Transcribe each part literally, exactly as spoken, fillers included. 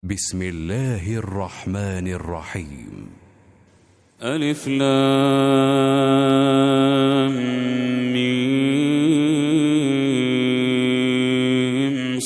بسم الله الرحمن الرحيم. ألف لام ميم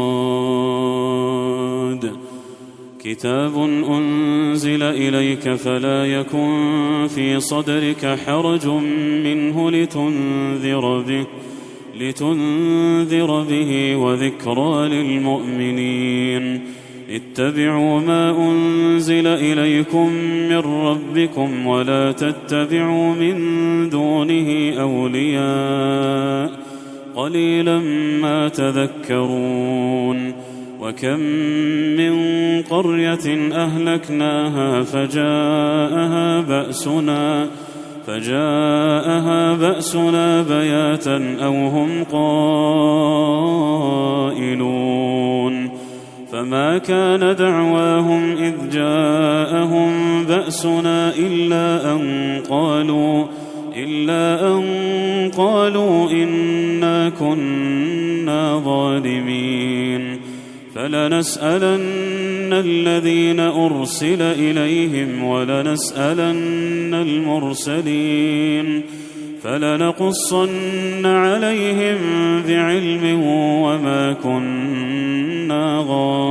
صاد كتاب أنزل إليك فلا يكن في صدرك حرج منه لتنذر به لتنذر به وذكرى للمؤمنين. اتبعوا ما أنزل إليكم من ربكم ولا تتبعوا من دونه أولياء قليلا ما تذكرون. وكم من قرية أهلكناها فجاءها بأسنا فجاءها بأسنا بياتا أو هم قائلون. فما كان دعواهم إذ جاءهم بأسنا إلا أن قالوا إلا أن قالوا إنا كنا ظالمين. فلنسألن الذين أرسل إليهم ولنسألن المرسلين فلنقصن عليهم بعلم وما كنا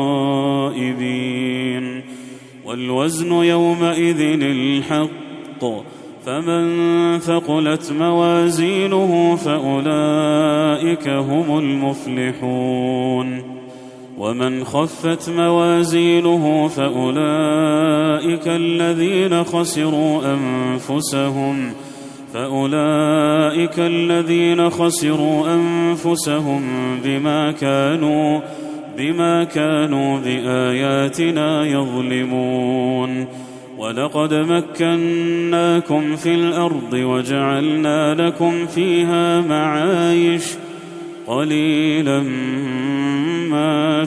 غائبين. والوزن يومئذ الحق فمن ثقلت موازينه فأولئك هم المفلحون. ومن خفت موازينه فأولئك الذين خسروا أنفسهم فأولئك الذين خسروا أنفسهم بما كانوا بما كانوا بآياتنا يظلمون. ولقد مكناكم في الأرض وجعلنا لكم فيها معايش قليلا ما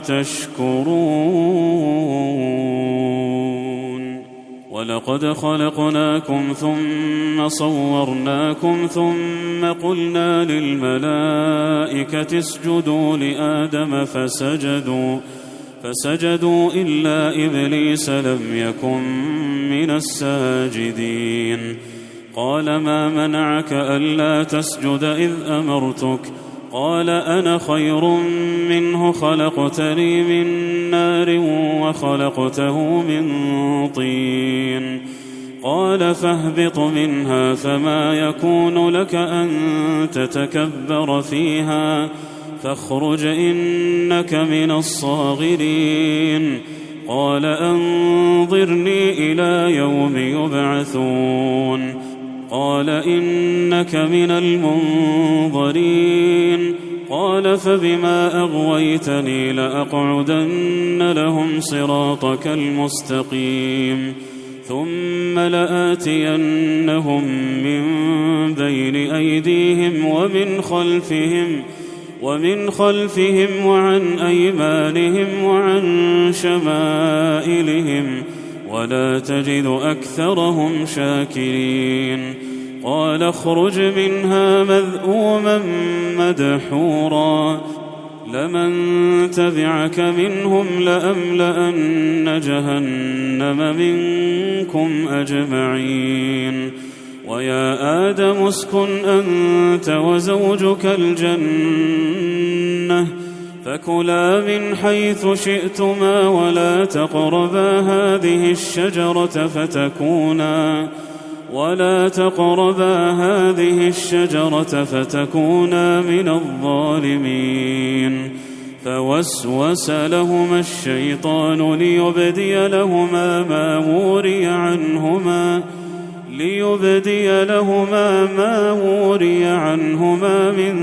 تشكرون. ولقد خلقناكم ثم صورناكم ثم قلنا للملائكة اسجدوا لآدم فسجدوا فسجدوا إلا إبليس لم يكن من الساجدين. قال ما منعك ألا تسجد إذ أمرتك؟ قال أنا خير منه خلقتني من نار وخلقته من طين. قال فاهبط منها فما يكون لك أن تتكبر فيها فاخرج إنك من الصاغرين. قال أنظرني إلى يوم يبعثون. قال إنك من المنظرين. قال فبما أغويتني لأقعدن لهم صراطك المستقيم ثم لآتينهم من بين أيديهم ومن خلفهم ومن خلفهم وعن أيمانهم وعن شمائلهم ولا تجد أكثرهم شاكرين. قال اخرج منها مذءوما مدحورا لمن تبعك منهم لأملأن جهنم منكم أجمعين. ويا آدم اسكن أنت وزوجك الجنة فكلا من حيث شئتما ولا تقربا هذه الشجرة فتكونا ولا تقربا هذه الشجرة فتكونا من الظالمين. فوسوس لهما الشيطان ليبدي لهما ما وري عنهما ليبدي لهما ما وري عنهما من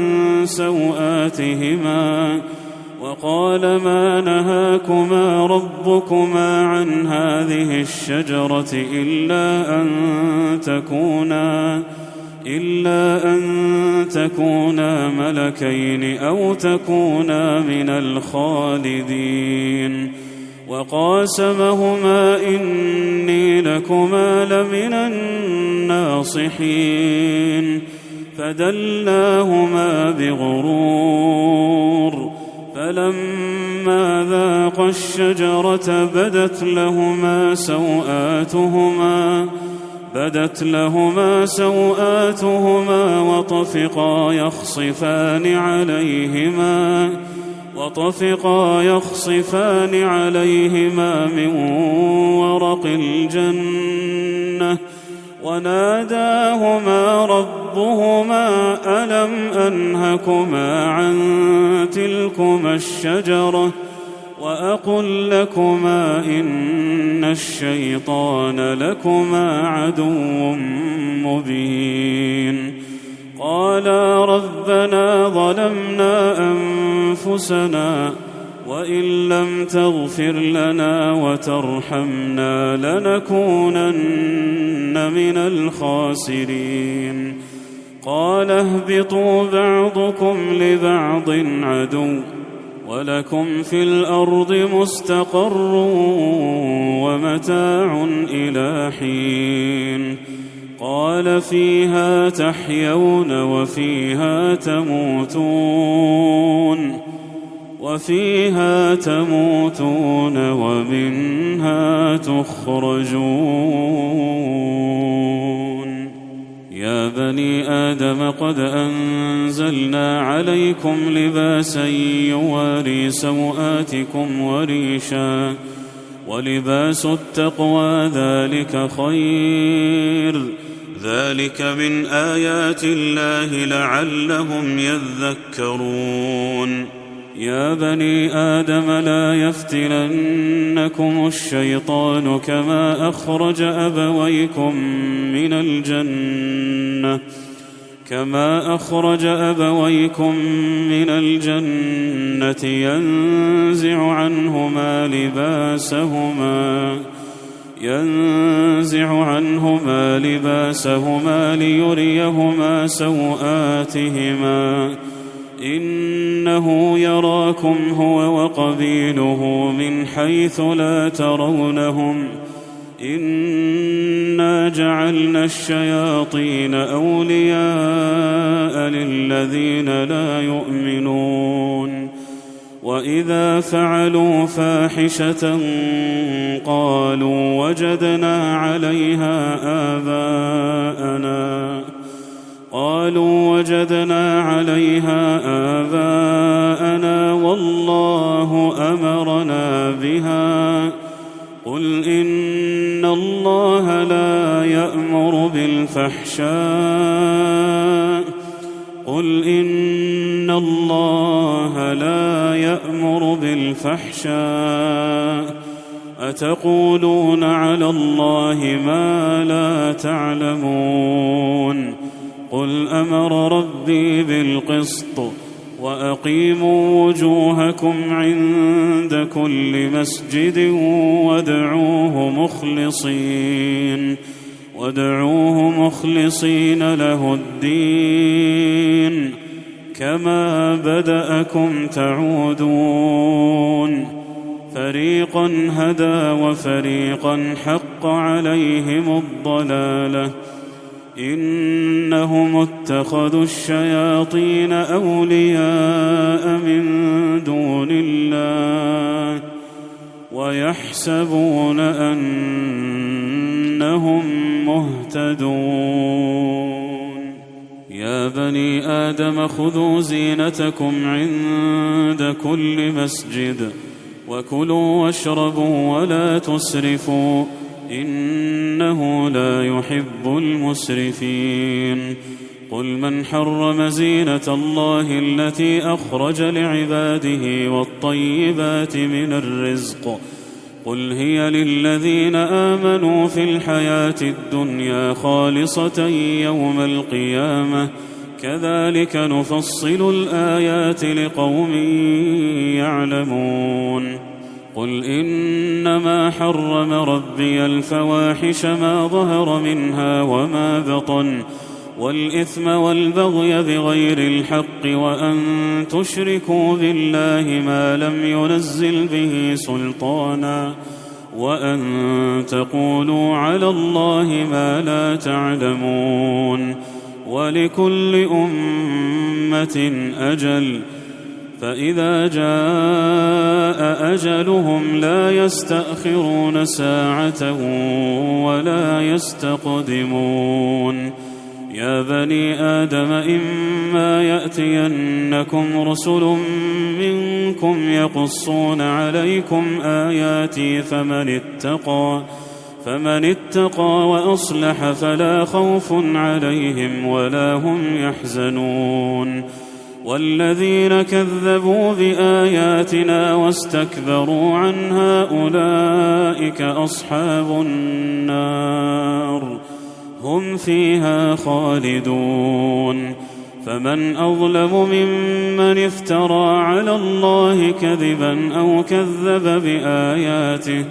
سوآتهما وقال ما نهاكما ربكما عن هذه الشجرة إلا أن تكونا إلا أن تكونا ملكين أو تكونا من الخالدين. وقاسمهما إني لكما لمن الناصحين فدلاهما بغرور فلما فلما ذاقا الشجرة بدت لهما سوآتهما بدت لهما سوآتهما وطفقا يخصفان عليهما وطفقا يخصفان عليهما من ورق الجنة وناداهما ربهما ألم أنهكما عن تلكما الشجرة وأقل لكما إن الشيطان لكما عدو مبين قالا ربنا ظلمنا أنفسنا وإن لم تغفر لنا وترحمنا لنكونن من الخاسرين قال اهبطوا بعضكم لبعض عدو ولكم في الأرض مستقر ومتاع إلى حين قال فيها تحيون وفيها تموتون وفيها تموتون ومنها تخرجون يا بني آدم قد أنزلنا عليكم لباسا يواري سوآتكم وريشا ولباس التقوى ذلك خير ذلك من آيات الله لعلهم يذكرون يا بني آدم لا يفتننكم الشيطان كما أخرج أبويكم من الجنة كما أخرج أبويكم من الجنة ينزع عنهما لباسهما ينزع عنهما لباسهما ليريهما سوآتهما إنه يراكم هو وقبيله من حيث لا ترونهم إنا جعلنا الشياطين أولياء للذين لا يؤمنون وإذا فعلوا فاحشة قالوا وجدنا عليها آباءنا قالوا وجدنا عليها آباءنا والله أمرنا بها قل إن الله لا يأمر بالفحشاء قل إن الله لا يأمر بالفحشاء أتقولون على الله ما لا تعلمون قل أمر ربي بالقسط وأقيموا وجوهكم عند كل مسجد وادعوه مخلصين وادعوه مخلصين له الدين كما بدأكم تعودون فريقا هدى وفريقا حق عليهم الضلالة إنهم اتخذوا الشياطين أولياء من دون الله ويحسبون أنهم مهتدون يا بني آدم خذوا زينتكم عند كل مسجد وكلوا واشربوا ولا تسرفوا إنه لا يحب المسرفين قل من حرم زينة الله التي أخرج لعباده والطيبات من الرزق قل هي للذين آمنوا في الحياة الدنيا خالصة يوم القيامة كذلك نفصل الآيات لقوم يعلمون قل إنما حرم ربي الفواحش ما ظهر منها وما بطن والإثم والبغي بغير الحق وأن تشركوا بالله ما لم ينزل به سلطانا وأن تقولوا على الله ما لا تعلمون ولكل أمة أجل فإذا جاء أجلهم لا يستأخرون ساعة ولا يستقدمون. يا بني آدم إما يأتينكم رسل منكم يقصون عليكم آياتي فمن اتقى فمن اتقى وأصلح فلا خوف عليهم ولا هم يحزنون. والذين كذبوا بآياتنا واستكبروا عنها أولئك أصحاب النار هم فيها خالدون. فمن أظلم ممن افترى على الله كذبا أو كذب بآياته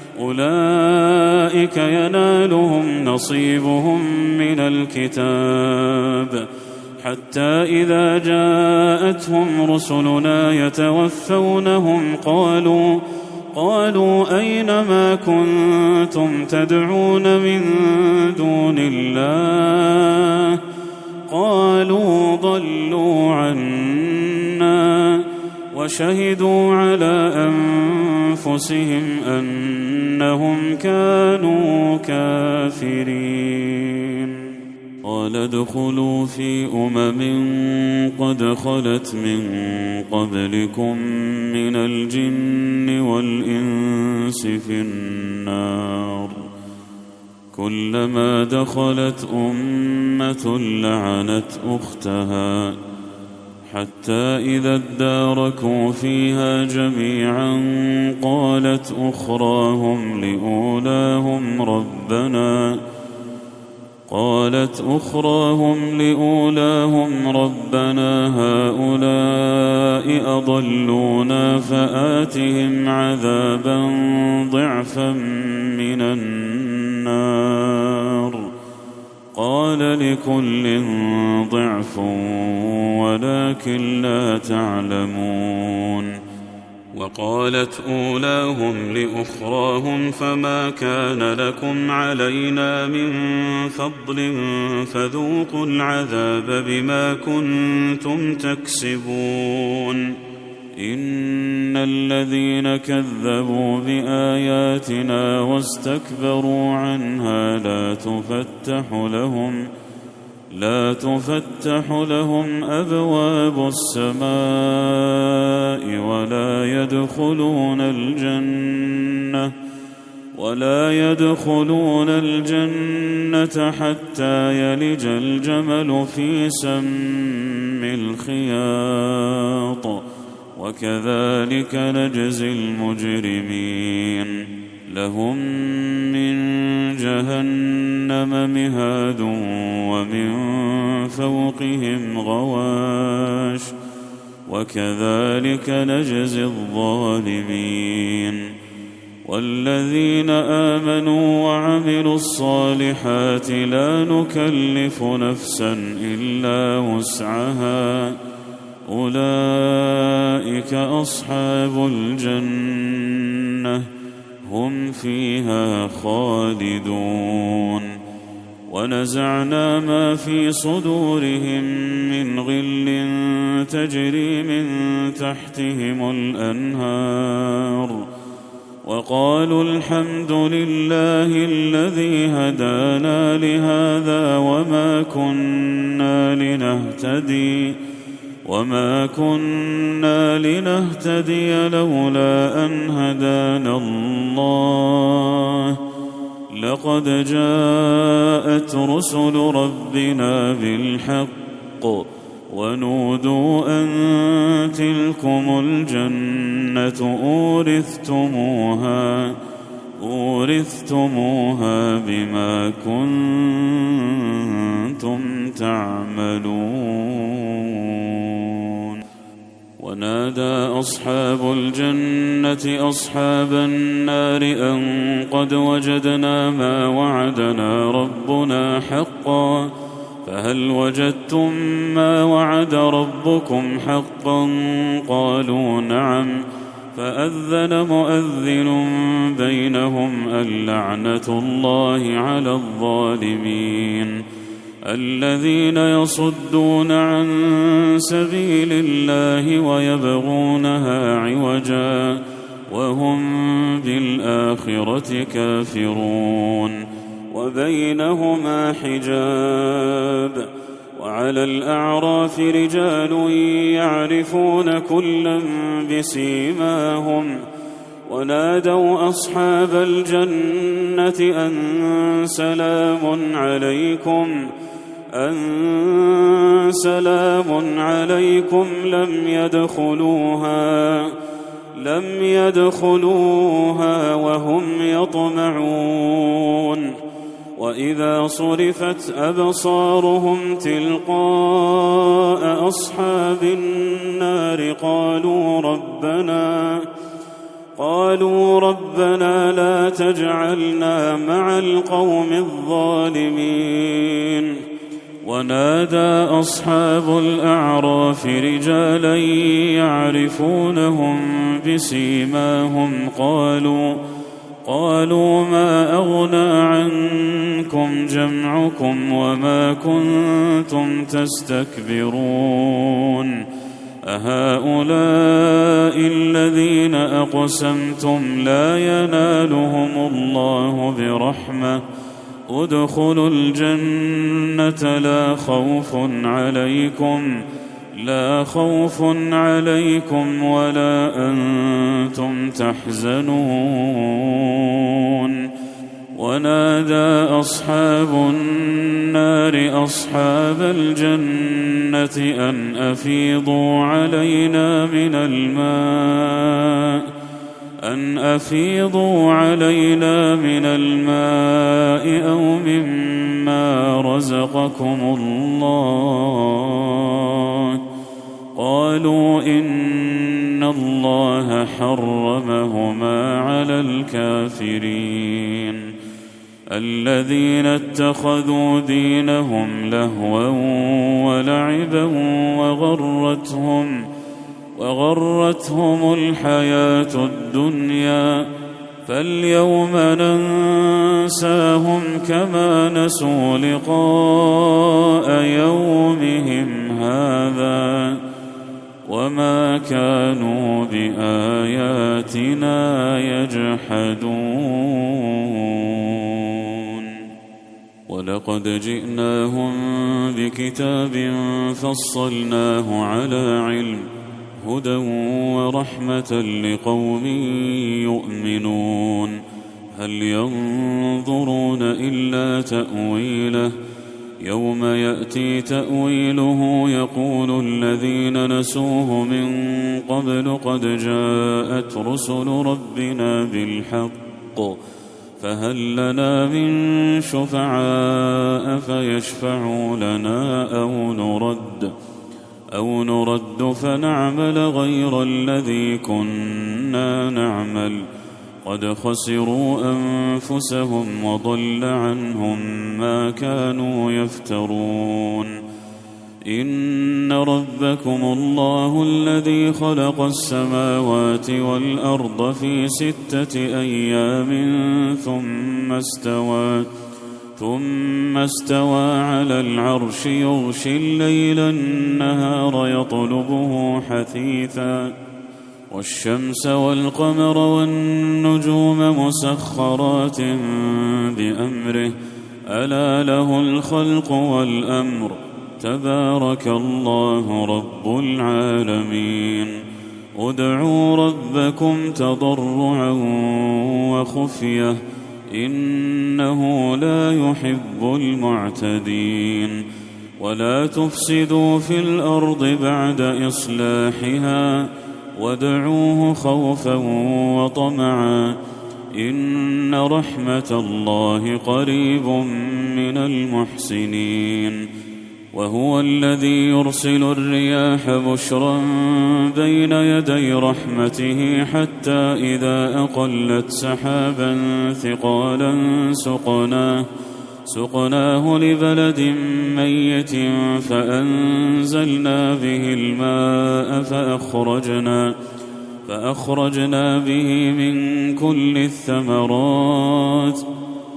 أولئك ينالهم نصيبهم من الكتاب حتى إذا جاءتهم رسلنا يتوفونهم قالوا قالوا أين ما كنتم تدعون من دون الله قالوا ضلوا عنا وشهدوا على أنفسهم أنهم كانوا كافرين. قال ادخلوا في أمم قد خلت من قبلكم من الجن والإنس في النار كلما دخلت أمة لعنت أختها حتى إذا اداركوا فيها جميعا قالت أخراهم لأولاهم ربنا قالت أخراهم لأولاهم ربنا هؤلاء أضلونا فآتهم عذابا ضعفا من النار قال لكل ضعف ولكن لا تعلمون. وقالت أولاهم لأخراهم فما كان لكم علينا من فضل فذوقوا العذاب بما كنتم تكسبون. إن الذين كذبوا بآياتنا واستكبروا عنها لا تفتح لهم لا تفتح لهم أبواب السماء ولا يدخلون الجنة ولا يدخلون الجنة حتى يلج الجمل في سم الخياط وكذلك نجزي المجرمين. لهم من جهنم مهاد ومن فوقهم غواش وكذلك نجزي الظالمين. والذين آمنوا وعملوا الصالحات لا نكلف نفسا إلا وسعها أولئك أصحاب الجنة هم فيها خالدون. ونزعنا ما في صدورهم من غل تجري من تحتهم الأنهار وقالوا الحمد لله الذي هدانا لهذا وما كنا لنهتدي وما كنا لنهتدي لولا أن هدانا الله لقد جاءت رسل ربنا بالحق ونودوا أن تلكم الجنة أورثتموها أورثتموها بما كنتم تعملون. ونادى أصحاب الجنة أصحاب النار أن قد وجدنا ما وعدنا ربنا حقا فهل وجدتم ما وعد ربكم حقا قالوا نعم فأذن مؤذن بينهم اللعنة الله على الظالمين. الذين يصدون عن سبيل الله ويبغونها عوجا وهم بالآخرة كافرون وبينهما حجاب وعلى الأعراف رجال يعرفون كلا بسيماهم ونادوا أصحاب الجنة أن سلام عليكم أن سلام عليكم لم يدخلوها لم يدخلوها وهم يطمعون وإذا صرفت أبصارهم تلقاء أصحاب النار قالوا ربنا قالوا ربنا لا تجعلنا مع القوم الظالمين ونادى أصحاب الأعراف رجالا يعرفونهم بسيماهم قالوا قالوا ما أغنى عنكم جمعكم وما كنتم تستكبرون أهؤلاء الذين أقسمتم لا ينالهم الله برحمة ادخلوا الجنة لا خوف عليكم لا خوف عليكم ولا أنتم تحزنون ونادى أصحاب النار أصحاب الجنة أن أفيضوا علينا من الماء أن أفيضوا علينا من الماء أو مما رزقكم الله قالوا إن الله حرمهما على الكافرين الذين اتخذوا دينهم لهوا ولعبا وغرتهم وغرتهم الحياة الدنيا فاليوم ننساهم كما نسوا لقاء يومهم هذا وما كانوا بآياتنا يجحدون ولقد جئناهم بكتاب فصلناه على علم هدى ورحمة لقوم يؤمنون هل ينظرون إلا تأويله يوم يأتي تأويله يقول الذين نسوه من قبل قد جاءت رسل ربنا بالحق فهل لنا من شفعاء فيشفعوا لنا أو نرد أو نرد فنعمل غير الذي كنا نعمل قد خسروا أنفسهم وضل عنهم ما كانوا يفترون إن ربكم الله الذي خلق السماوات والأرض في ستة أيام ثم استوى ثم استوى على العرش يغشي الليل النهار يطلبه حثيثا والشمس والقمر والنجوم مسخرات بأمره ألا له الخلق والأمر تبارك الله رب العالمين ادعوا ربكم تضرعا وخفية إنه لا يحب المعتدين ولا تفسدوا في الأرض بعد إصلاحها وادعوه خوفا وطمعا إن رحمة الله قريب من المحسنين وهو الذي يرسل الرياح بشرا بين يدي رحمته حتى إذا أقلت سحابا ثقالا سقناه سقناه لبلد ميت فأنزلنا به الماء فأخرجنا فأخرجنا به من كل الثمرات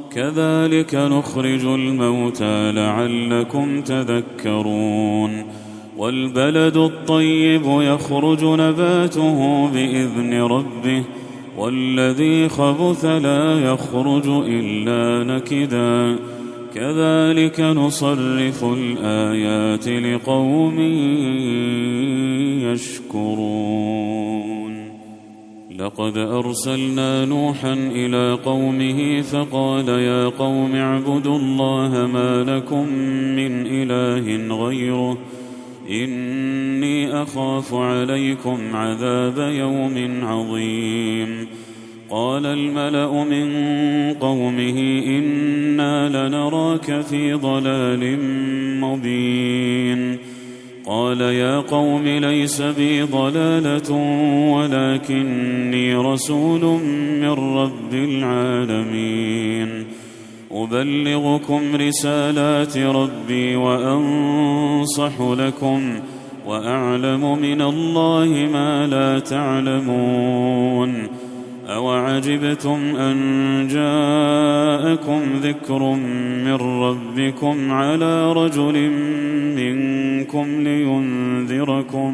كذلك نخرج الموتى لعلكم تذكرون والبلد الطيب يخرج نباته بإذن ربه والذي خبث لا يخرج إلا نكدا كذلك نصرف الآيات لقوم يشكرون لقد أرسلنا نوحا إلى قومه فقال يا قوم اعبدوا الله ما لكم من إله غيره إني أخاف عليكم عذاب يوم عظيم قال الملأ من قومه إنا لنراك في ضلال مبين قال يا قوم ليس بي ضلالة ولكني رسول من رب العالمين أبلغكم رسالات ربي وأنصح لكم وأعلم من الله ما لا تعلمون أوعجبتم أن جاءكم ذكر من ربكم على رجل منكم لينذركم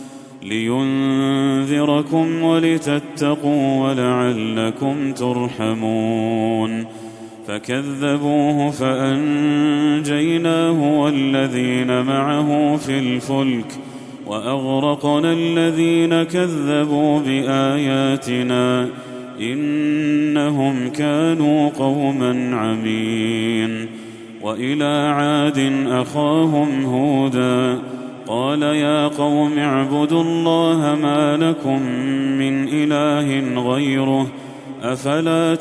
لينذركم ولتتقوا ولعلكم ترحمون فكذبوه فأنجيناه والذين معه في الفلك وأغرقنا الذين كذبوا بآياتنا إنهم كانوا قوما عمين وإلى عاد أخاهم هودا قال يا قوم اعبدوا الله ما لكم من إله غيره أفلا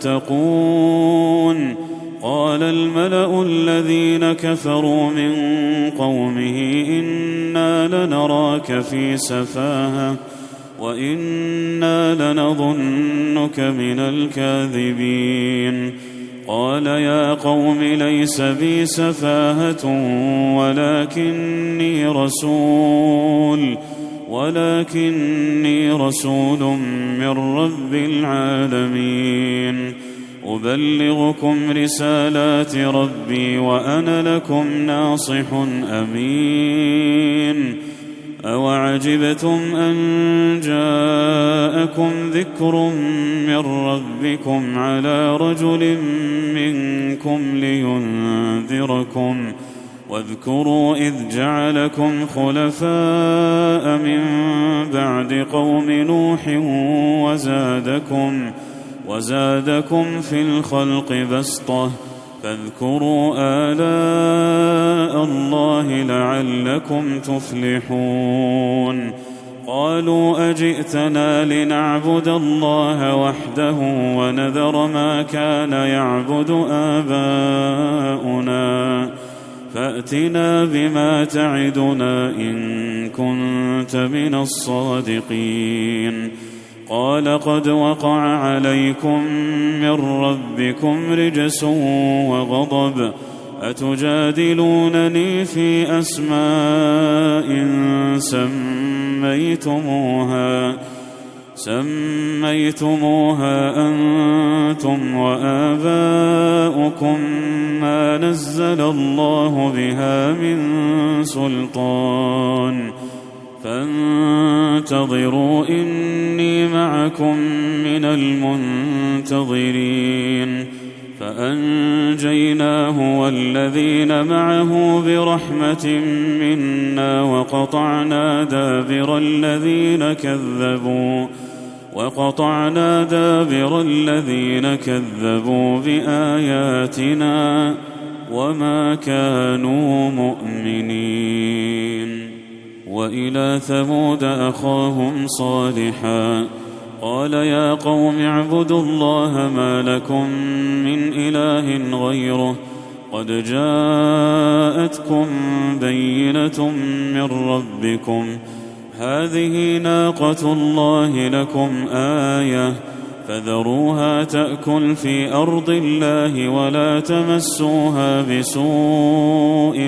تتقون قال الملأ الذين كفروا من قومه إنا لنراك في سفاهة وإنا لنظنك من الكاذبين قال يا قوم ليس بي سفاهة ولكني رسول ولكني رسول من رب العالمين أبلغكم رسالات ربي وأنا لكم ناصح أمين أوعجبتم أن جاءكم ذكر من ربكم على رجل منكم لينذركم واذكروا إذ جعلكم خلفاء من بعد قوم نوح وزادكم وزادكم في الخلق بسطة فاذكروا آلاء الله لعلكم تفلحون قالوا أجئتنا لنعبد الله وحده ونذر ما كان يعبد آباؤنا فأتنا بما تعدنا إن كنت من الصادقين قال قد وقع عليكم من ربكم رجس وغضب أتجادلونني في أسماء سميتموها سميتموها أنتم وآباؤكم ما نزل الله بها من سلطان فانتظروا إني معكم من المنتظرين فأنجيناه والذين معه برحمة منا وقطعنا دابر الذين كذبوا وقطعنا دابر الذين كذبوا بآياتنا وما كانوا مؤمنين وإلى ثمود أخاهم صالحا قال يا قوم اعبدوا الله ما لكم من إله غيره قد جاءتكم بينة من ربكم هذه ناقة الله لكم آية فذروها تأكل في أرض الله ولا تمسوها بسوء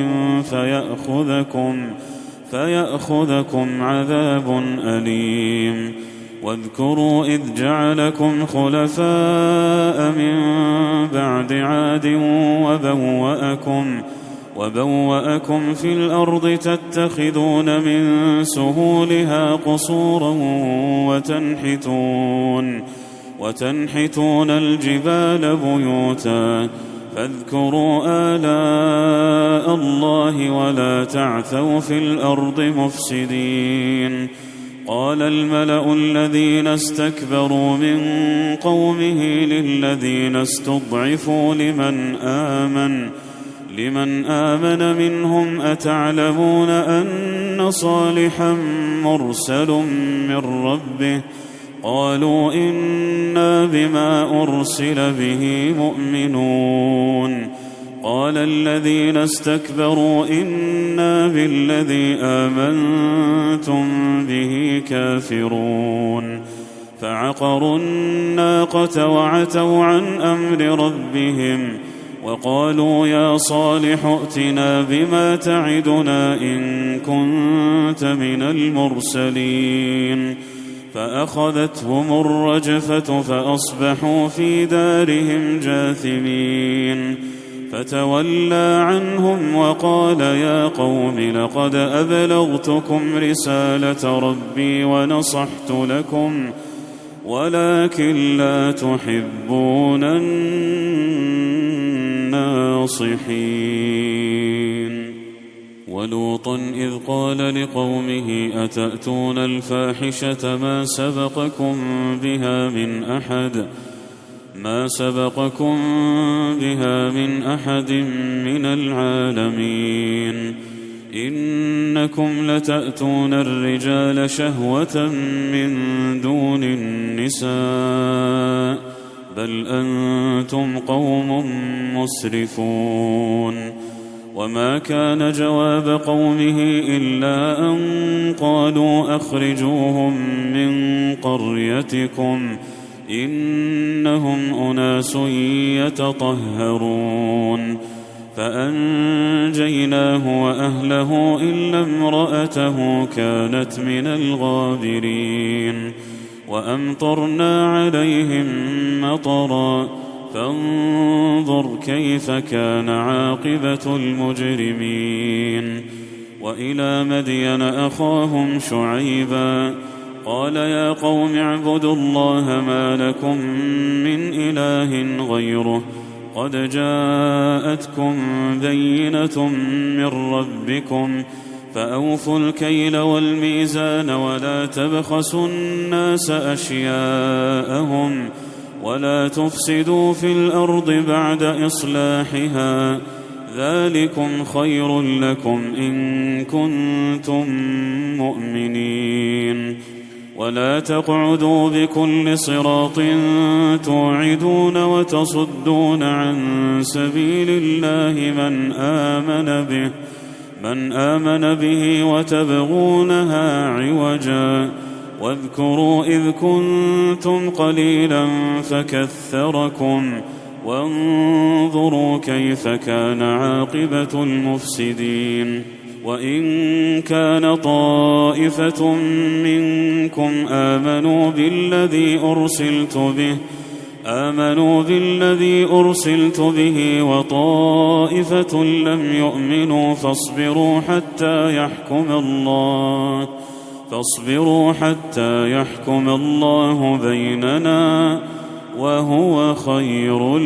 فيأخذكم فيأخذكم عذاب أليم واذكروا إذ جعلكم خلفاء من بعد عاد وبوأكم, وبوأكم في الأرض تتخذون من سهولها قصورا وتنحتون, وتنحتون الجبال بيوتا فاذكروا آلاء الله ولا تعثوا في الأرض مفسدين. قال الملأ الذين استكبروا من قومه للذين استضعفوا لمن آمن لمن آمن منهم أتعلمون أن صالحا مرسل من ربه؟ قالوا إنا بما أرسل به مؤمنون. قال الذين استكبروا إنا بالذي آمنتم به كافرون. فعقروا الناقة وعتوا عن أمر ربهم وقالوا يا صالح ائتنا بما تعدنا إن كنت من المرسلين. فأخذتهم الرجفة فأصبحوا في دارهم جاثمين. فتولى عنهم وقال يا قوم لقد أبلغتكم رسالة ربي ونصحت لكم ولكن لا تحبون الناصحين. ولوطا إذ قال لقومه أتأتون الفاحشة ما سبقكم بها من أحد ما سبقكم بها من أحد من العالمين. إنكم لتأتون الرجال شهوة من دون النساء بل أنتم قوم مسرفون. وما كان جواب قومه إلا أن قالوا أخرجوهم من قريتكم إنهم أناس يتطهرون. فأنجيناه وأهله إلا امرأته كانت من الغابرين. وأمطرنا عليهم مطرا فانظر كيف كان عاقبة المجرمين. وإلى مدين أخاهم شعيبا قال يا قوم اعبدوا الله ما لكم من إله غيره قد جاءتكم بينة من ربكم فأوفوا الكيل والميزان ولا تبخسوا الناس أشياءهم ولا تفسدوا في الأرض بعد إصلاحها ذلكم خير لكم إن كنتم مؤمنين. ولا تقعدوا بكل صراط توعدون وتصدون عن سبيل الله من آمن به من آمن به وتبغونها عوجا. واذكروا إذ كنتم قليلا فكثركم وانظروا كيف كان عاقبة المفسدين. وإن كان طائفة منكم آمنوا بالذي أرسلت به آمنوا بالذي أرسلت به وطائفة لم يؤمنوا فاصبروا حتى يحكم الله فاصبروا حتى يحكم الله بيننا وهو خير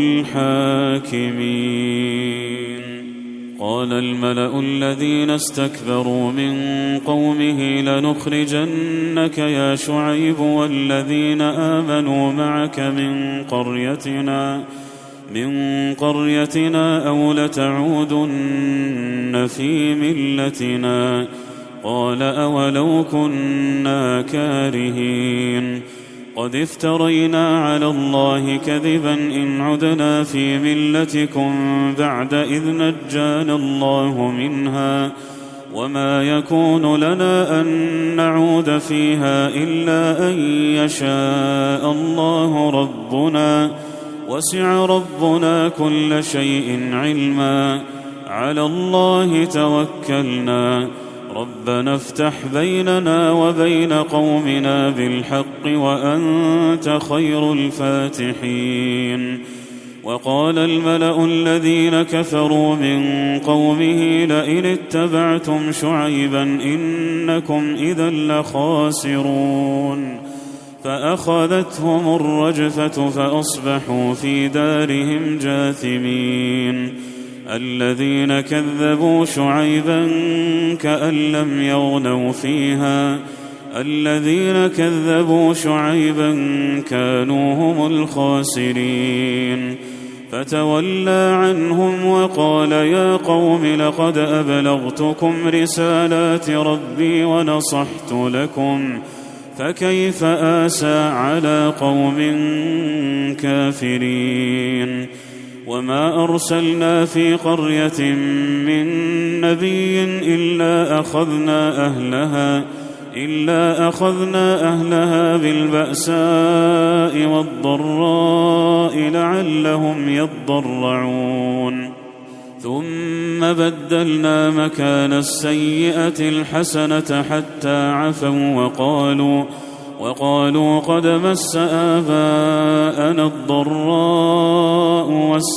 الحاكمين. قال الملأ الذين استكبروا من قومه لنخرجنك يا شعيب والذين آمنوا معك من قريتنا من قريتنا أو لتعودن في ملتنا. قال أولو كنا كارهين قد افترينا على الله كذبا إن عدنا في ملتكم بعد إذ نجانا الله منها وما يكون لنا أن نعود فيها إلا أن يشاء الله ربنا وسع ربنا كل شيء علما على الله توكلنا ربنا افتح بيننا وبين قومنا بالحق وأنت خير الفاتحين. وقال الملأ الذين كفروا من قومه لئن اتبعتم شعيبا إنكم إذا لخاسرون. فأخذتهم الرجفة فأصبحوا في دارهم جاثمين. الذين كذبوا شعيبا كأن لم يغنوا فيها الذين كذبوا شعيبا كانوا هم الخاسرين. فتولى عنهم وقال يا قوم لقد أبلغتكم رسالات ربي ونصحت لكم فكيف آسى على قوم كافرين. وما أرسلنا في قرية من نبي إلا أخذنا أهلها إلا أخذنا أهلها بالبأساء والضراء لعلهم يضرعون. ثم بدلنا مكان السيئة الحسنة حتى عفوا وقالوا وقالوا قد مس آباءنا الضراء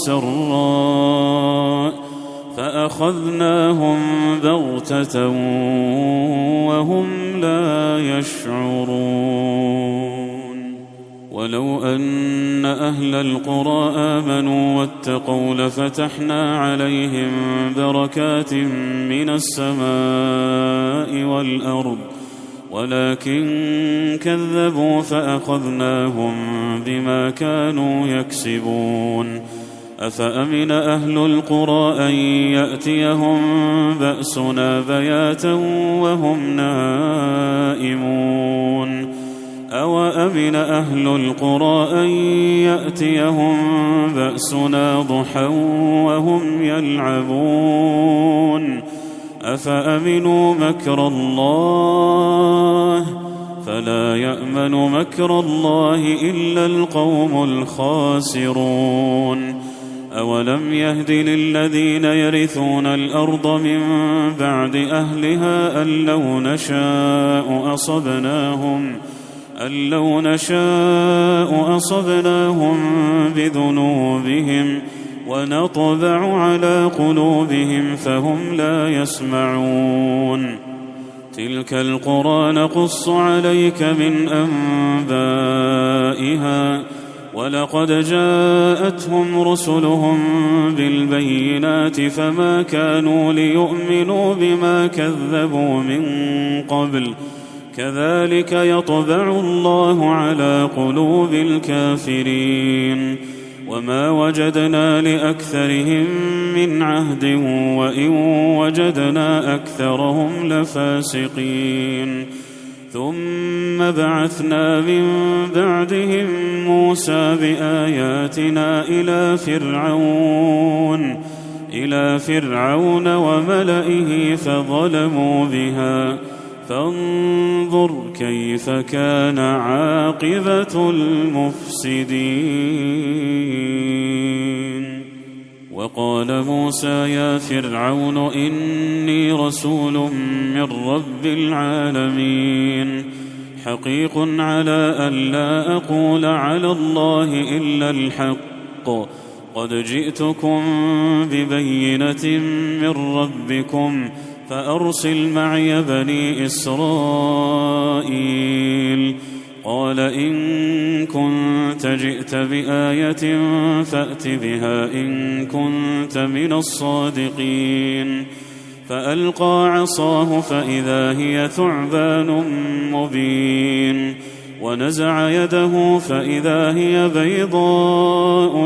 والسراء فأخذناهم بغتة وهم لا يشعرون. ولو أن أهل القرى آمنوا واتقوا لفتحنا عليهم بركات من السماء والأرض ولكن كذبوا فأخذناهم بما كانوا يكسبون. أفأمن أهل القرى أن يأتيهم بأسنا بياتا وهم نائمون أوأمن أهل القرى أن يأتيهم بأسنا ضحى وهم يلعبون أفأمنوا مكر الله فلا يأمن مكر الله إلا القوم الخاسرون. أولم يهد للذين يرثون الأرض من بعد أهلها أن لو نشاء أصبناهم أن لو نشاء أصبناهم بذنوبهم ونطبع على قلوبهم فهم لا يسمعون. تلك القرى نقص عليك من أنبائها ولقد جاءتهم رسلهم بالبينات فما كانوا ليؤمنوا بما كذبوا من قبل كذلك يطبع الله على قلوب الكافرين. وما وجدنا لأكثرهم من عهد وإن وجدنا أكثرهم لفاسقين. ثم بعثنا من بعدهم موسى بآياتنا إلى فرعون إلى فرعون وملئه فظلموا بها فانظر كيف كان عاقبة المفسدين. وقال موسى يا فرعون إني رسول من رب العالمين حقيق على أن لا أقول على الله إلا الحق قد جئتكم ببينة من ربكم فأرسل معي بني إسرائيل. قال إن كنت جئت بآية فأت بها إن كنت من الصادقين. فألقى عصاه فإذا هي ثعبان مبين ونزع يده فإذا هي بيضاء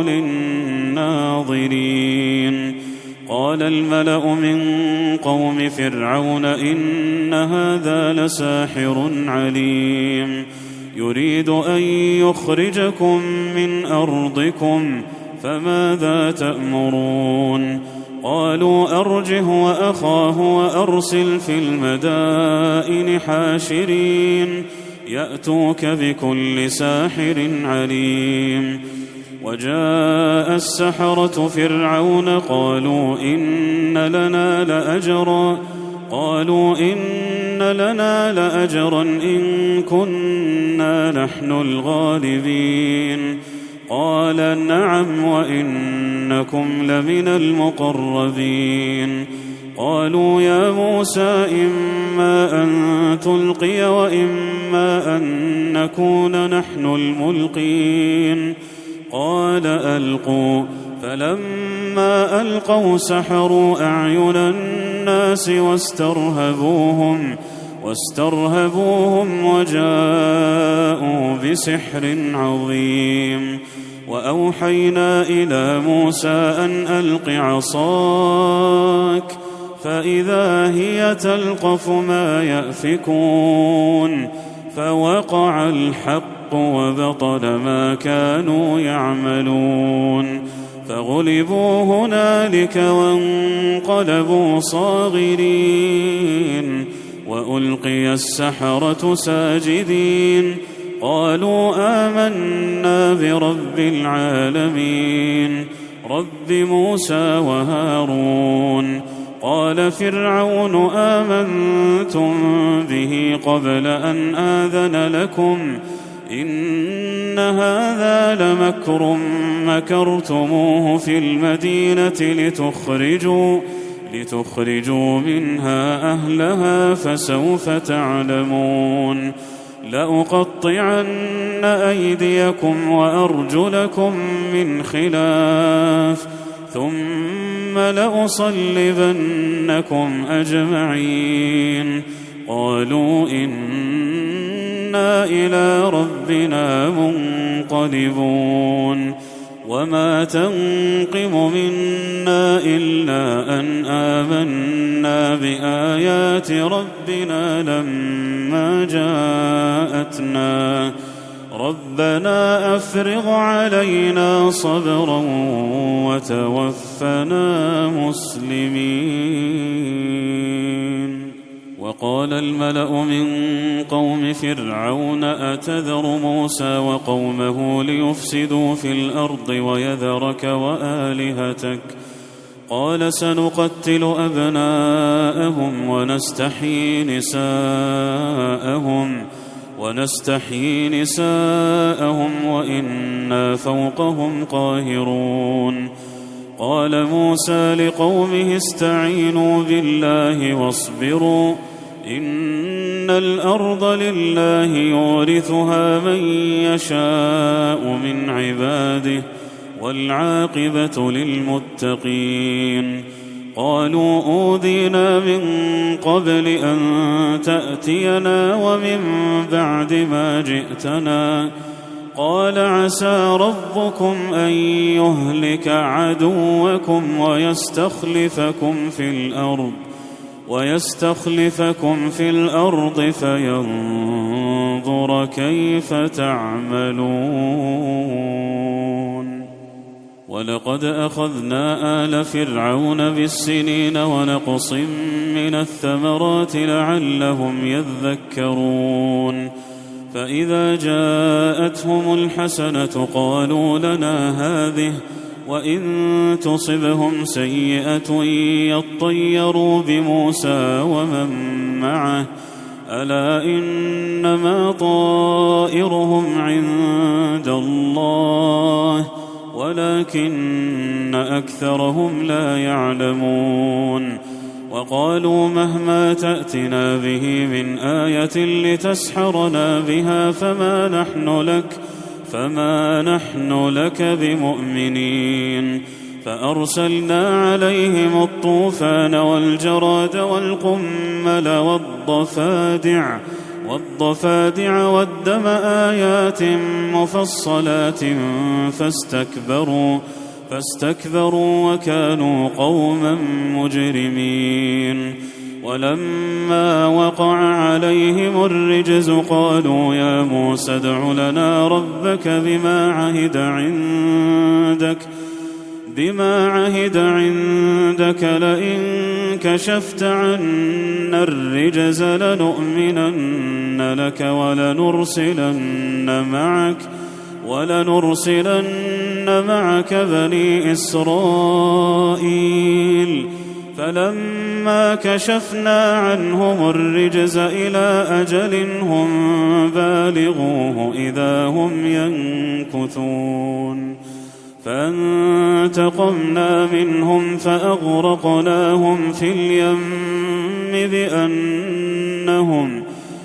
للناظرين. قال الملأ من قوم فرعون إن هذا لساحر عليم يريد أن يخرجكم من أرضكم فماذا تأمرون؟ قالوا أرجه وأخاه وأرسل في المدائن حاشرين يأتوك بكل ساحر عليم. وجاء السحرة فرعون قالوا إن لنا لأجرا قالوا إن لنا لأجرا إن كنا نحن الغالبين قال نعم وإنكم لمن المقربين قالوا يا موسى إما أن تلقي وإما أن نكون نحن الملقين قال ألقوا فلما ألقوا سحروا أعين الناس واسترهبوهم واسترهبوهم وجاءوا بسحر عظيم وأوحينا إلى موسى أن ألق عصاك فإذا هي تلقف ما يأفكون فوقع الحق وبطل ما كانوا يعملون فغلبوا هنالك وانقلبوا صاغرين وألقي السحرة ساجدين قالوا آمنا برب العالمين رب موسى وهارون قال فرعون آمنتم به قبل أن آذن لكم إن هذا لمكر مكرتموه في المدينة لتخرجوا لتخرجوا منها أهلها فسوف تعلمون لأقطعن أيديكم وأرجلكم من خلاف ثم لأصلبنكم أجمعين قالوا إنا إلى ربنا منقلبون وما تنقم منا إلا أن آمنا بآيات ربنا لما جاءتنا ربنا أفرغ علينا صبرا وتوفنا مسلمين وقال الملأ من قوم فرعون أتذر موسى وقومه ليفسدوا في الأرض ويذرك وآلهتك قال سنقتل أبناءهم ونستحيي نساءهم ونستحيي نساءهم وإنا فوقهم قاهرون قال موسى لقومه استعينوا بالله واصبروا إن الأرض لله يورثها من يشاء من عباده والعاقبة للمتقين قالوا أوذينا من قبل أن تأتينا ومن بعد ما جئتنا قال عسى ربكم أن يهلك عدوكم ويستخلفكم في الأرض ويستخلفكم في الأرض فينظر كيف تعملون ولقد أخذنا آل فرعون بالسنين ونقص من الثمرات لعلهم يذكرون فإذا جاءتهم الحسنة قالوا لنا هذه وإن تصبهم سيئة يطيروا بموسى ومن معه ألا إنما طائرهم عند الله ولكن أكثرهم لا يعلمون وقالوا مهما تأتنا به من آية لتسحرنا بها فما نحن لك فما نحن لك بمؤمنين فأرسلنا عليهم الطوفان والجراد والقمل والضفادع والضفادع والدم آيات مفصلات فاستكبروا فاستكبروا وكانوا قوما مجرمين ولما وقع عليهم الرجز قالوا يا موسى ادع لنا ربك بما عهد عندك بما عهد عندك لئن كشفت عنا الرجز لنؤمنن لك ولنرسلن معك ولنرسلن معك بني إسرائيل فلما كشفنا عنهم الرجز إلى أجل هم بالغوه إذا هم ينكثون فانتقمنا منهم فأغرقناهم في اليم بأنهم,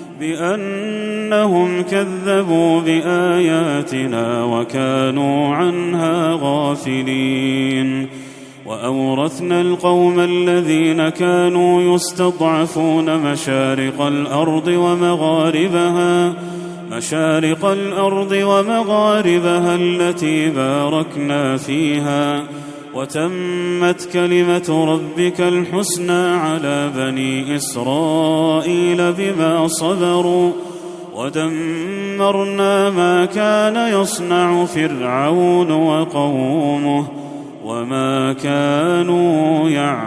بأنهم كذبوا بآياتنا وكانوا عنها غافلين. وأورثنا القوم الذين كانوا يستضعفون مشارق الأرض ومغاربها مشارق الأرض ومغاربها التي باركنا فيها وتمت كلمة ربك الحسنى على بني إسرائيل بما صبروا ودمرنا ما كان يصنع فرعون وقومه وما كانوا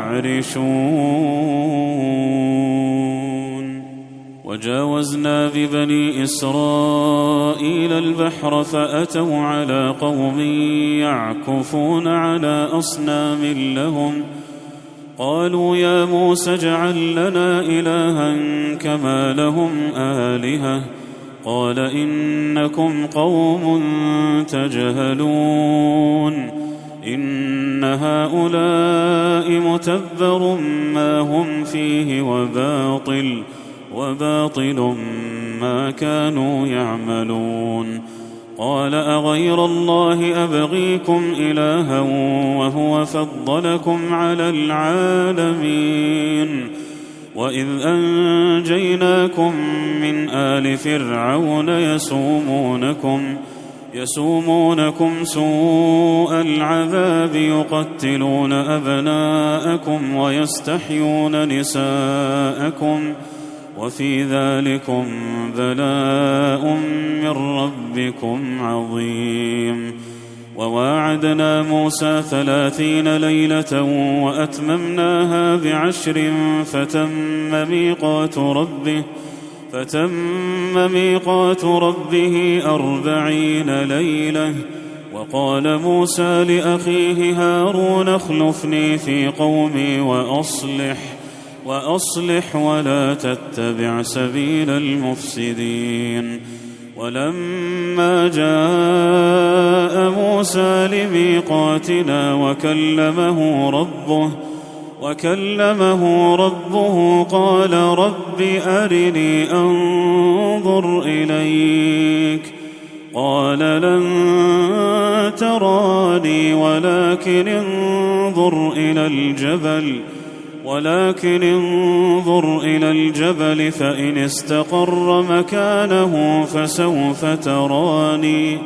يعرشون. وجاوزنا ببني إسرائيل البحر فأتوا على قوم يعكفون على أصنام لهم قالوا يا موسى اجعل لنا إلها كما لهم آلهة قال إنكم قوم تجهلون إن هؤلاء متبر ما هم فيه وباطل وباطل ما كانوا يعملون. قال أغير الله أبغيكم إلها وهو فضلكم على العالمين وإذ أنجيناكم من آل فرعون يسومونكم يسومونكم سوء العذاب يقتلون أبناءكم ويستحيون نساءكم وفي ذلكم بلاء من ربكم عظيم. وواعدنا موسى ثلاثين ليلة وأتممناها بعشر فتم ميقات ربه فتم ميقات ربه أربعين ليلة. وقال موسى لأخيه هارون اخلفني في قومي وأصلح وأصلح ولا تتبع سبيل المفسدين. ولما جاء موسى لميقاتنا وكلمه ربه وكلمه ربه قال رب أرني أنظر إليك قال لن تراني ولكن انظر إلى الجبل ولكن انظر إلى الجبل فإن استقر مكانه فسوف تراني.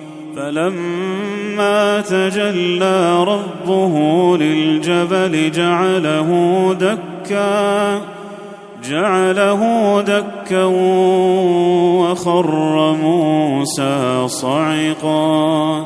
فلما تجلى ربه للجبل جعله دكا جعله دكا وخر موسى صعقا.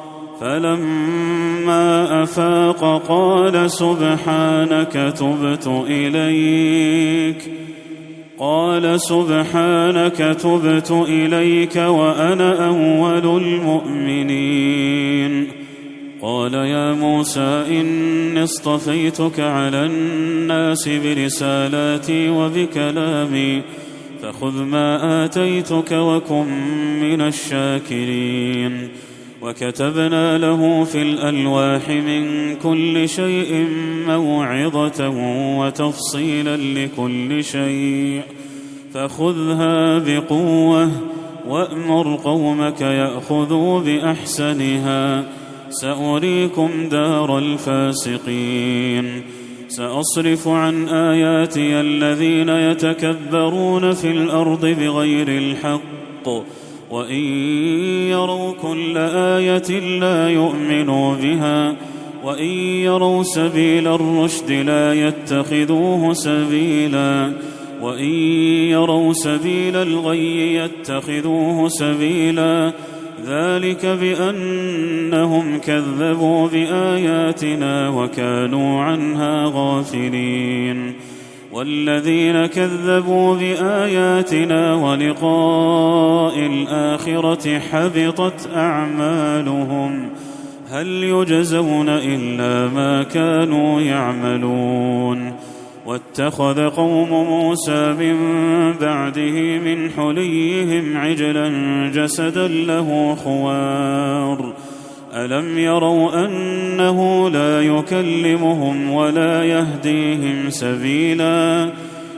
فلما أفاق قال سبحانك تبت إليك قال سبحانك تبت إليك وأنا أول المؤمنين. قال يا موسى إني اصطفيتك على الناس برسالاتي وبكلامي فخذ ما آتيتك وكن من الشاكرين. وكتبنا له في الألواح من كل شيء موعظة وتفصيلا لكل شيء فخذها بقوة وأمر قومك يأخذوا بأحسنها سأريكم دار الفاسقين. سأصرف عن آياتي الذين يتكبرون في الأرض بغير الحق وإن يروا كل آية لا يؤمنوا بها وإن يروا سبيل الرشد لا يتخذوه سبيلا وإن يروا سبيل الغي يتخذوه سبيلا ذلك بأنهم كذبوا بآياتنا وكانوا عنها غافلين. والذين كذبوا بآياتنا ولقاء الآخرة حبطت أعمالهم هل يجزون إلا ما كانوا يعملون. واتخذ قوم موسى من بعده من حليهم عجلا جسدا له خوار ألم يروا أنه لا يكلمهم ولا يهديهم سبيلا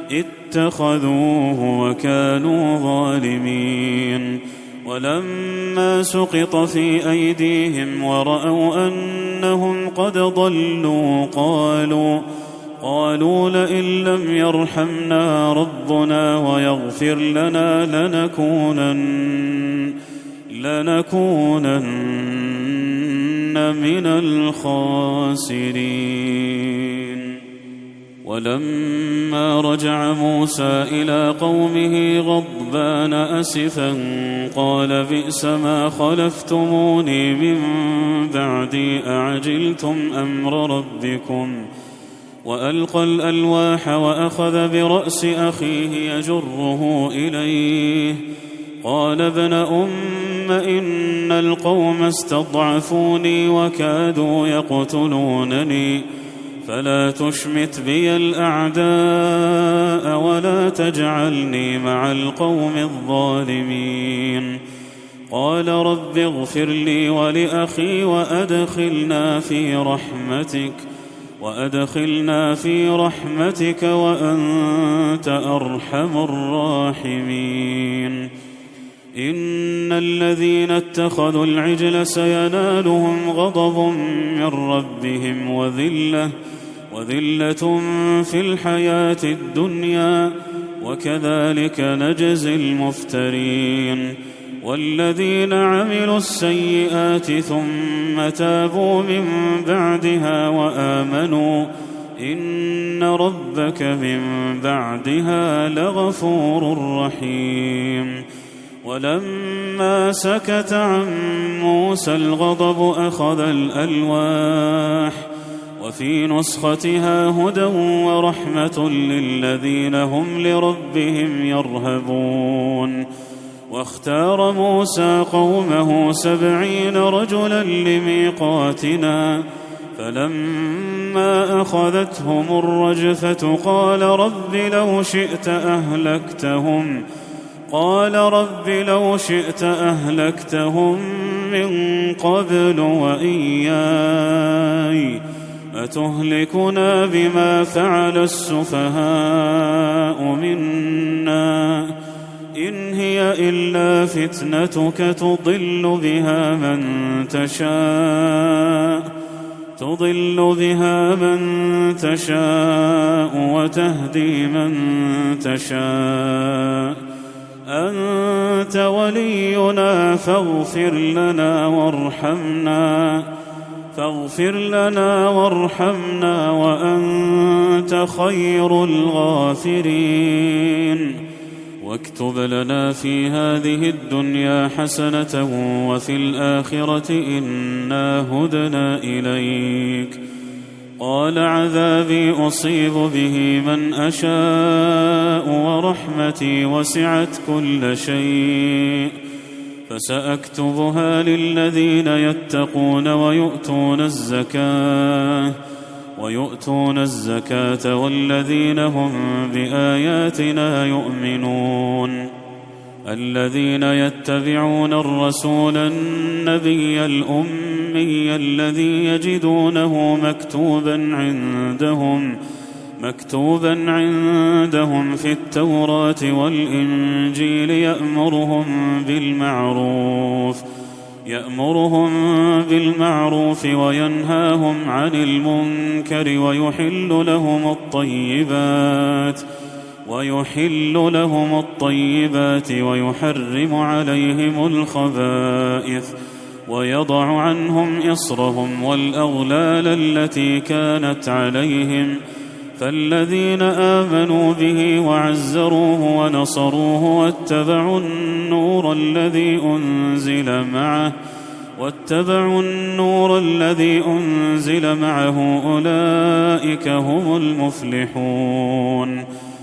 اتخذوه وكانوا ظالمين. ولما سقط في أيديهم ورأوا أنهم قد ضلوا قالوا قالوا لئن لم يرحمنا ربنا ويغفر لنا لنكونن لنكونن من الخاسرين. ولما رجع موسى إلى قومه غضبان أسفا قال بئس ما خلفتموني من بعدي أعجلتم أمر ربكم. وألقى الألواح وأخذ برأس أخيه يجره إليه قال ابن أم إن القوم استضعفوني وكادوا يقتلونني فلا تشمت بي الأعداء ولا تجعلني مع القوم الظالمين. قال رب اغفر لي ولأخي وأدخلنا في رحمتك وأدخلنا في رحمتك وأنت أرحم الراحمين. إن الذين اتخذوا العجل سينالهم غضب من ربهم وذلة وذلة في الحياة الدنيا وكذلك نجزي المفترين. والذين عملوا السيئات ثم تابوا من بعدها وآمنوا إن ربك من بعدها لغفور رحيم. ولما سكت عن موسى الغضب أخذ الألواح وفي نسختها هدى ورحمة للذين هم لربهم يرهبون. واختار موسى قومه سبعين رجلا لميقاتنا فلما أخذتهم الرجفة قال رب لو شئت أهلكتهم قال رب لو شئت أهلكتهم من قبل وإياي أتهلكنا بما فعل السفهاء منا إن هي إلا فتنتك تضل بها من تشاء تضل بها من تشاء وتهدي من تشاء أنت ولينا فاغفر لنا وارحمنا فاغفر لنا وارحمنا وأنت خير الغافرين. واكتب لنا في هذه الدنيا حسنة وفي الآخرة إنا هدنا إليك. قال عذابي أصيب به من أشاء ورحمتي وسعت كل شيء فسأكتبها للذين يتقون ويؤتون الزكاة ويؤتون الزكاة والذين هم بآياتنا يؤمنون. الذين يتبعون الرسول النبي الأمي الذي يجدونه مكتوبا عندهم مكتوبا عندهم في التوراة والإنجيل يأمرهم بالمعروف يأمرهم بالمعروف وينهاهم عن المنكر ويحل لهم الطيبات ويحل لهم الطيبات ويحرم عليهم الخبائث ويضع عنهم إصرهم والأغلال التي كانت عليهم. فالذين آمنوا به وعزروه ونصروه واتبعوا النور الذي أنزل معه واتبعوا النور الذي أنزل معه أولئك هم المفلحون.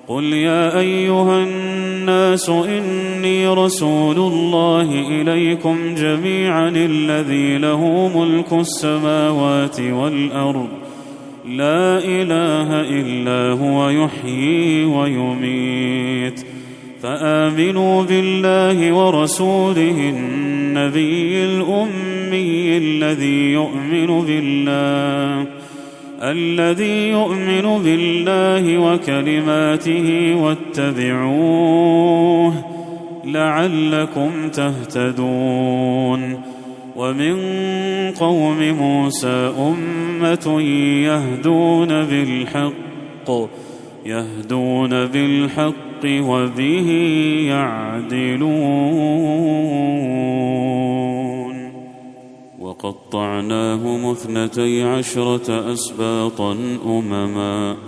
قل يا أيها الناس إني رسول الله إليكم جميعا الذي له ملك السماوات والأرض لا إله إلا هو يحيي ويميت فآمنوا بالله ورسوله النبي الأمي الذي يؤمن بالله الذي يؤمن بالله وكلماته واتبعوه لعلكم تهتدون. ومن قوم موسى أمة يهدون بالحق يهدون بالحق وبه يعدلون. وقطعناهم اثنتي عشرة أسباطا أمما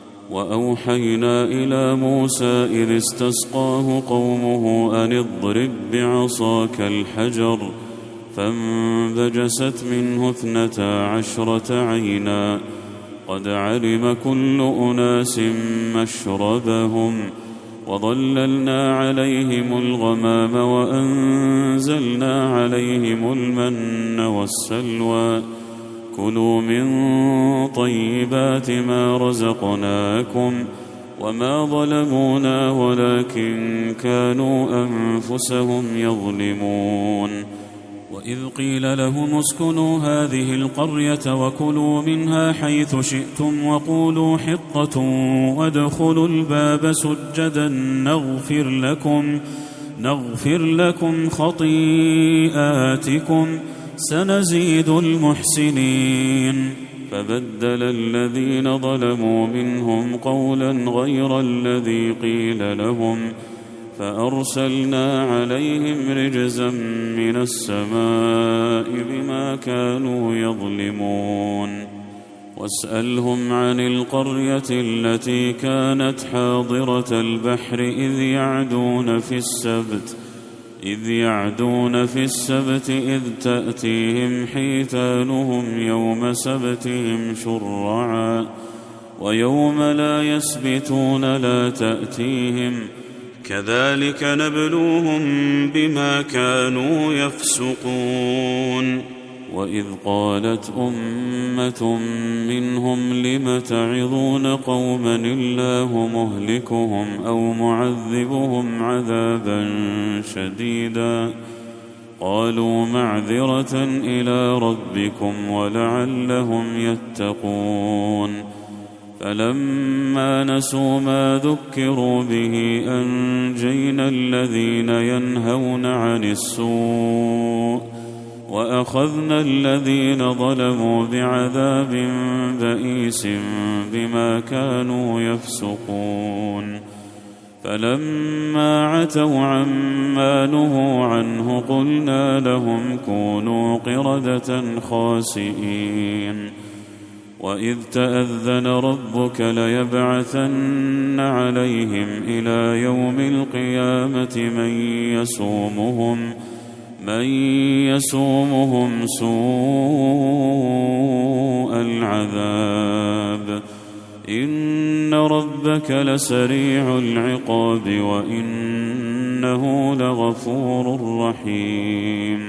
وأوحينا إلى موسى إذ استسقاه قومه أن اضرب بعصاك الحجر فانبجست منه اثنتا عشرة عينا قد علم كل أناس مشربهم وظللنا عليهم الغمام وأنزلنا عليهم المن والسلوى كلوا من طيبات ما رزقناكم وما ظلمونا ولكن كانوا أنفسهم يظلمون. وإذ قيل لهم اسكنوا هذه القرية وكلوا منها حيث شئتم وقولوا حطة وادخلوا الباب سجدا نغفر لكم نغفر لكم خطيئاتكم سنزيد المحسنين. فبدل الذين ظلموا منهم قولا غير الذي قيل لهم فأرسلنا عليهم رجزا من السماء بما كانوا يظلمون. واسألهم عن القرية التي كانت حاضرة البحر إذ يعدون في السبت إذ يعدون في السبت إذ تأتيهم حيتانهم يوم سبتهم شرعا ويوم لا يسبتون لا تأتيهم كذلك نبلوهم بما كانوا يفسقون. وإذ قالت أمة منهم لم تعظون قوما الله مهلكهم أو معذبهم عذابا شديدا قالوا معذرة إلى ربكم ولعلهم يتقون. فلما نسوا ما ذكروا به أنجينا الذين ينهون عن السوء وأخذنا الذين ظلموا بعذاب بئيس بما كانوا يفسقون. فلما عتوا عما نهوا عنه قلنا لهم كونوا قردة خاسئين. وإذ تأذن ربك ليبعثن عليهم إلى يوم القيامة من يسومهم من يسومهم سوء العذاب إن ربك لسريع العقاب وإنه لغفور رحيم.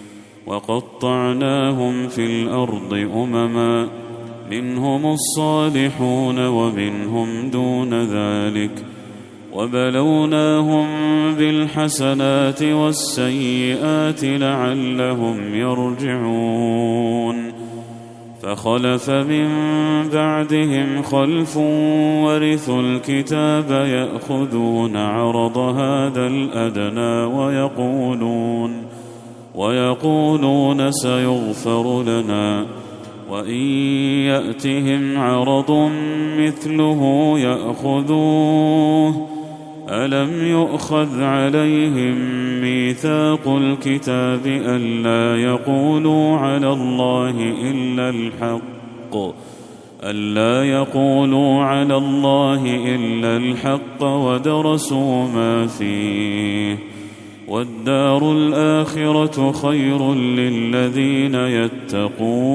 وقطعناهم في الأرض أمما منهم الصالحون ومنهم دون ذلك وبلوناهم بالحسنات والسيئات لعلهم يرجعون. فخلف من بعدهم خلف ورثوا الكتاب يأخذون عرض هذا الأدنى ويقولون ويقولون سيغفر لنا وإن يأتهم عرض مثله يأخذوه ألم يؤخذ عليهم ميثاق الكتاب ألا يقولوا على الله إلا الحق ألا يقولوا على الله إلا الحق ودرسوا ما فيه والدار الآخرة خير للذين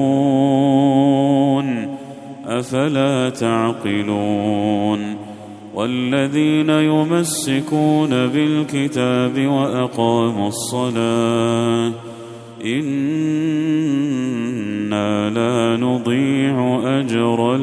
يتقون أفلا تعقلون. والذين يمسكون بالكتاب وأقاموا الصلاة إنا لا نضيع أجر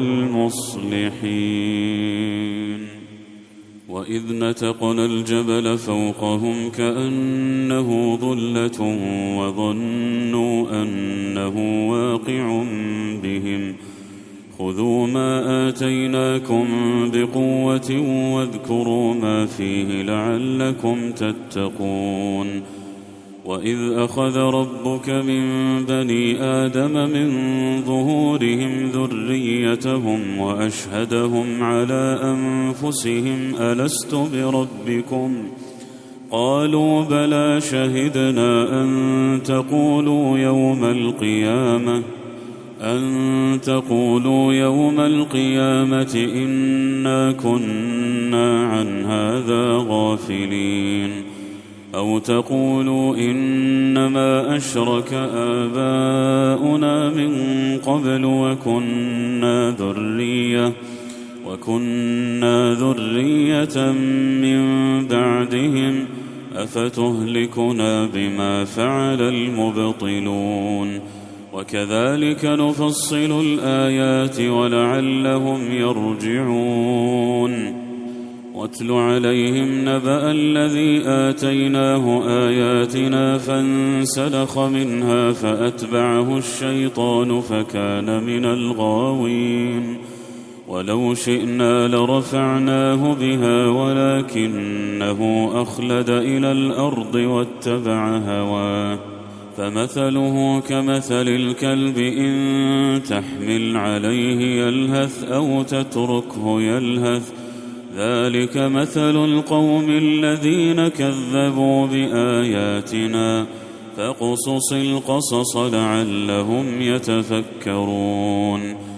المصلحين. وإذ نتقنا الجبل فوقهم كأنه ظلة وظنوا أنه واقع بهم خذوا ما آتيناكم بقوة واذكروا ما فيه لعلكم تتقون. وإذ أخذ ربك من بني آدم من ظهورهم ذريتهم وأشهدهم على أنفسهم ألست بربكم قالوا بلى شهدنا أن تقولوا يوم القيامة أن تقولوا يوم القيامة إنا كنا عن هذا غافلين أو تقولوا إنما أشرك آباؤنا من قبل وكنا ذرية وكنا ذرية من بعدهم أفتهلكنا بما فعل المبطلون وكذلك نفصل الآيات ولعلهم يرجعون. واتل عليهم نبأ الذي آتيناه آياتنا فانسلخ منها فأتبعه الشيطان فكان من الغاوين ولو شئنا لرفعناه بها ولكنه أخلد إلى الأرض واتبع هواه فمثله كمثل الكلب إن تحمل عليه يلهث أو تتركه يلهث ذلك مثل القوم الذين كذبوا بآياتنا فاقصص القصص لعلهم يتفكرون.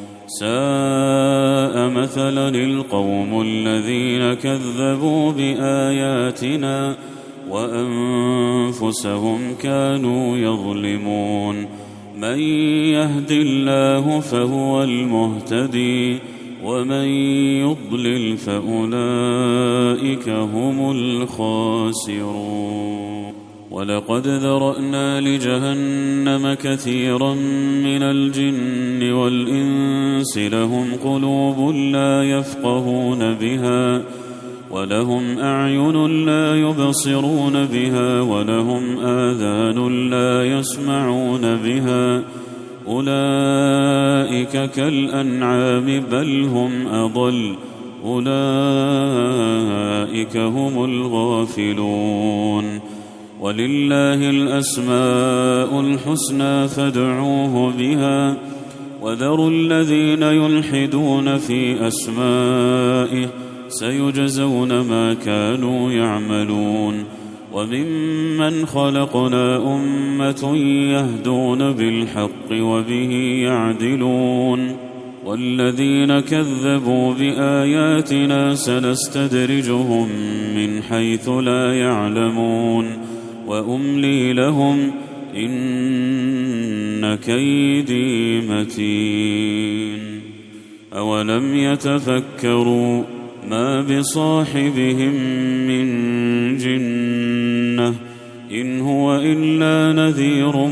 ساء مثلا القوم الذين كذبوا بآياتنا وأنفسهم كانوا يظلمون. من يهد الله فهو المهتدي ومن يضلل فأولئك هم الخاسرون. ولقد ذرأنا لجهنم كثيرا من الجن والإنس لهم قلوب لا يفقهون بها ولهم أعين لا يبصرون بها ولهم آذان لا يسمعون بها أولئك كالأنعام بل هم أضل أولئك هم الغافلون. ولله الأسماء الحسنى فادعوه بها وذروا الذين يلحدون في أسمائه سيجزون ما كانوا يعملون. وممن خلقنا أمة يهدون بالحق وبه يعدلون والذين كذبوا بآياتنا سنستدرجهم من حيث لا يعلمون وأملي لهم إن كيدي متين. أولم يتفكروا ما بصاحبهم من جنة إن هو إلا نذير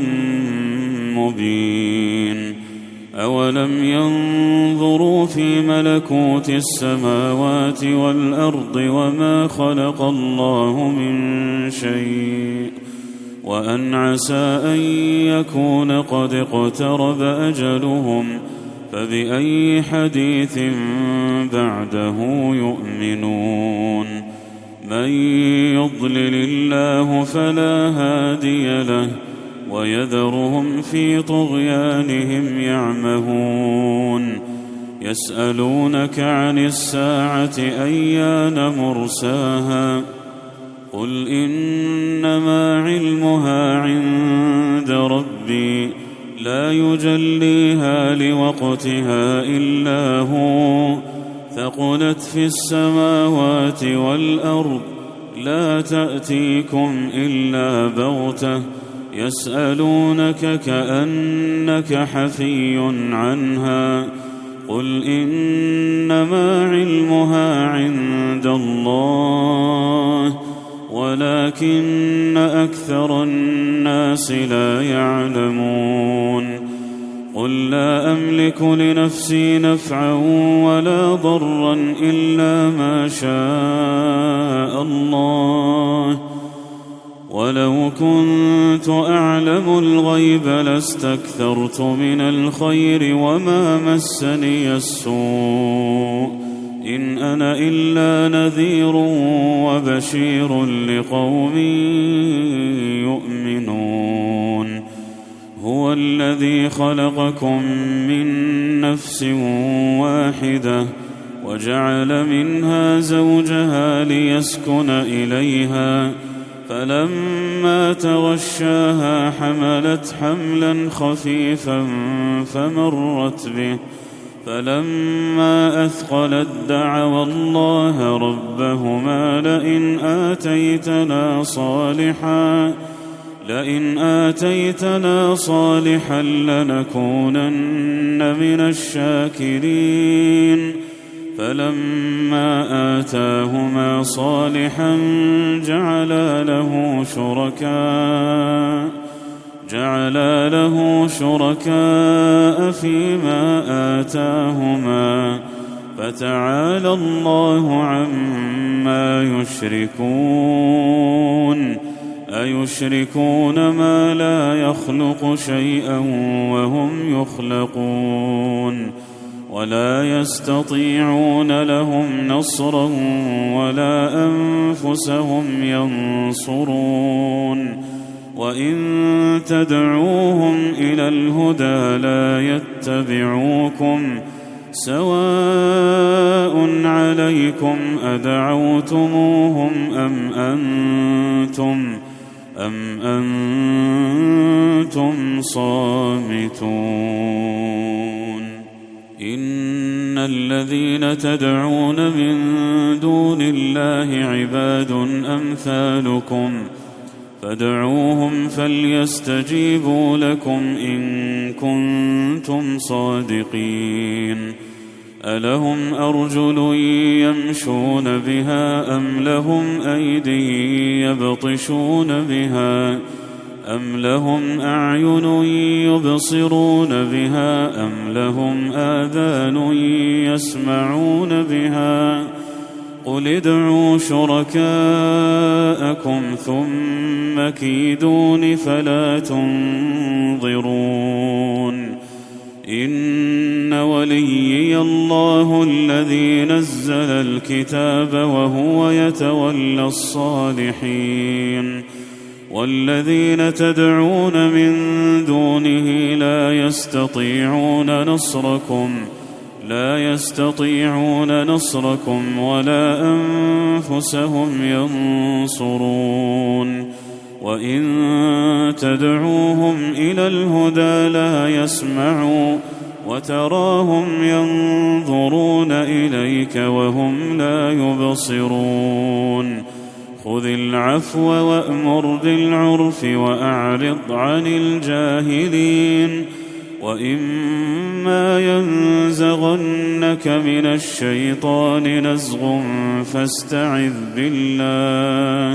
مبين. أولم ينظروا في ملكوت السماوات والأرض وما خلق الله من شيء وأن عسى أن يكون قد اقترب أجلهم فبأي حديث بعده يؤمنون. من يضلل الله فلا هادي له ويذرهم في طغيانهم يعمهون. يسألونك عن الساعة أيان مرساها قل إنما علمها عند ربي لا يجليها لوقتها إلا هو ثقلت في السماوات والأرض لا تأتيكم إلا بغتة يسألونك كأنك حفي عنها قل إنما علمها عند الله ولكن أكثر الناس لا يعلمون قل لا أملك لنفسي نفعا ولا ضرا إلا ما شاء الله ولو كنت أعلم الغيب لاستكثرت من الخير وما مسني السوء إن أنا إلا نذير وبشير لقوم يؤمنون هو الذي خلقكم من نفس واحدة وجعل منها زوجها ليسكن إليها فلما تغشاها حملت حملا خفيفا فمرت به فلما أثقلت دعوا الله ربهما لئن آتيتنا صالحا لئن آتيتنا صالحا لنكونن من الشاكرين فلما آتاهما صالحا جعلا له شركاء جعلا له شركاء فيما آتاهما فتعالى الله عما يشركون أيشركون ما لا يخلق شيئا وهم يخلقون ولا يستطيعون لهم نصرا ولا أنفسهم ينصرون وإن تدعوهم إلى الهدى لا يتبعوكم سواء عليكم أدعوتموهم أم أنتم أم أنتم صامتون إن الذين تدعون من دون الله عباد أمثالكم فادعوهم فليستجيبوا لكم إن كنتم صادقين ألهم أرجل يمشون بها أم لهم أيدي يبطشون بها أم لهم أعين يبصرون بها أم لهم آذان يسمعون بها قل ادعوا شركاءكم ثم كيدون فلا تنظرون إن وليي الله الذي نزل الكتاب وهو يتولى الصالحين والذين تدعون من دونه لا يستطيعون نصركم لا يستطيعون نصركم ولا أنفسهم ينصرون وإن تدعوهم إلى الهدى لا يسمعوا وتراهم ينظرون إليك وهم لا يبصرون خذ العفو وأمر بالعرف وأعرض عن الجاهلين وإما ينزغنك من الشيطان نزغ فاستعذ بالله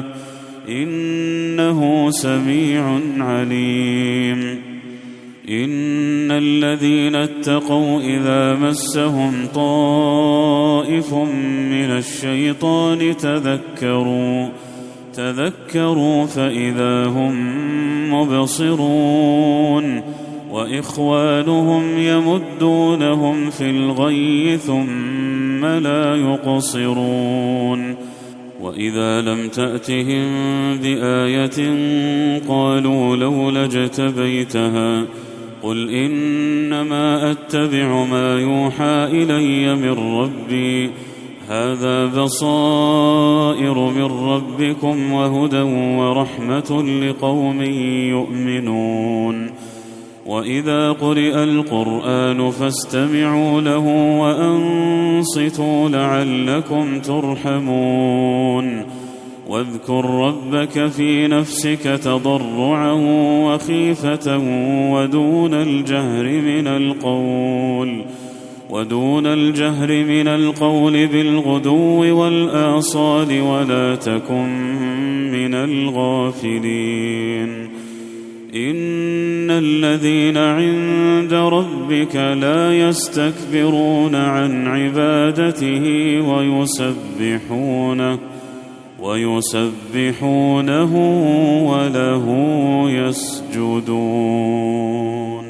إنه سميع عليم إن الذين اتقوا إذا مسهم طائف من الشيطان تذكروا تذكروا فإذا هم مبصرون وإخوانهم يمدونهم في الغي ثم لا يقصرون وإذا لم تأتهم بآية قالوا لولا اجتبيتها قل إنما أتبع ما يوحى إلي من ربي هذا بصائر من ربكم وهدى ورحمة لقوم يؤمنون وإذا قرئ القرآن فاستمعوا له وأنصتوا لعلكم ترحمون واذكر ربك في نفسك تضرعا وخيفة ودون الجهر من القول ودون الجهر من القول بالغدو والآصال ولا تكن من الغافلين إن الذين عند ربك لا يستكبرون عن عبادته ويسبحونه ويسبحونه وله يسجدون